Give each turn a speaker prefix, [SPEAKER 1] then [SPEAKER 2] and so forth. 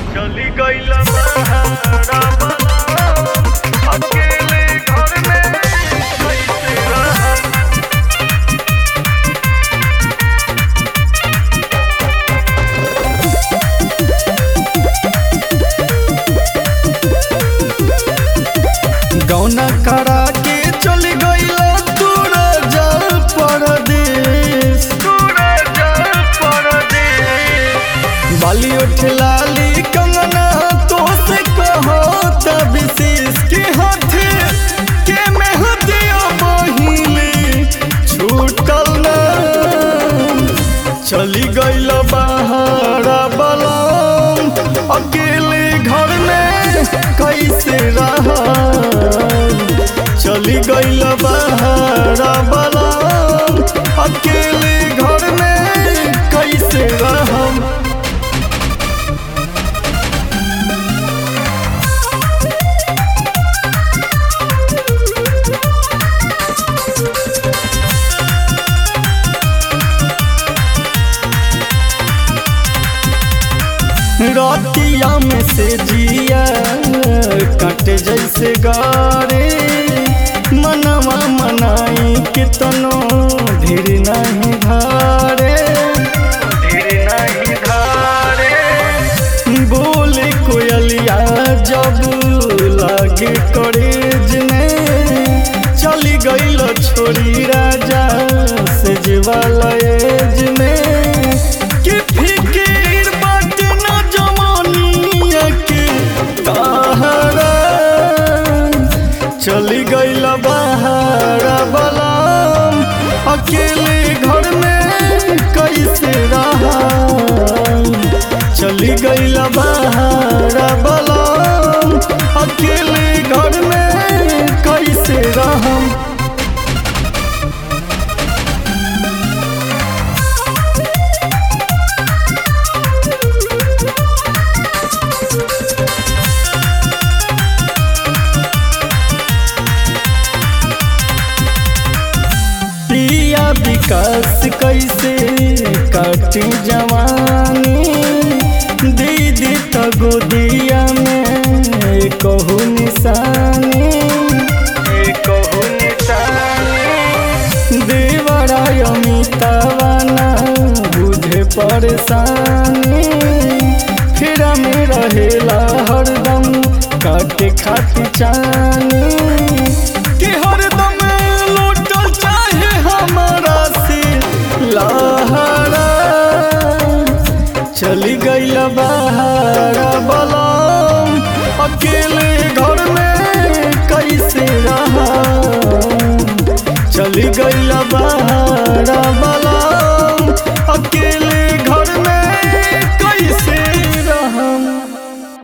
[SPEAKER 1] चली गइल बहारा बलम, अकेले घर में कैसे रहम। गौना करा के चली गइल तोरा जल परदेश, तोरा जल परदेश। बाली उठ लाली कंगना तो से कहो तब विशेष के हाथे के मेहदिया बहिली छूटल ना। चली गइल बहारा बलम, अकेले घर में कैसे रहम। चली गइल बहारा बलम, अकेले घर में कैसे रहम। रातिया में से जिया कट जैसे गारे, मनवा मनाई कितनो धीर नहीं धारे, धीर नहीं धारे। बोले कोयलिया जब लागे कॉलेज में, चली गइल छोड़ी राजा से जीवाला एज में। कि फिकीर बात न जमानिया के ताहरा, चली गइल बहारा बलम, अकेले घर में कैसे रहम। चली गइल बहारा बलम, अकेले घर में कैसे रहम। पिया विकास कैसे काटी जवानी, दीदी तो गोदिया में कहू निशानी, कहू निशानी। देवरा अमितावा ना बुझे परेशानी, फिर में रहेला हरदम काटे खाती चानी। कि हरदम लौटल चाहे हमारा से लहरा, चली गइल बहारा बलम, अकेले घर में कैसे रहम। चली गइल बहारा